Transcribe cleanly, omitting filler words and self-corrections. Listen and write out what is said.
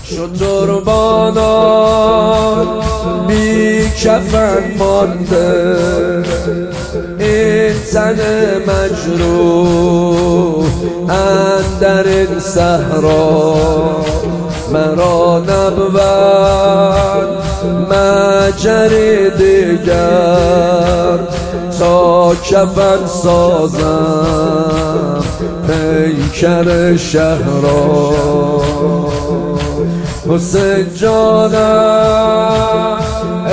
شتربانان بی کفن مانده، این تن مجروح اندر این صحرا، مرا نبود مجری دیگر تا کفن سازم پیکر شهرا. حسین جانم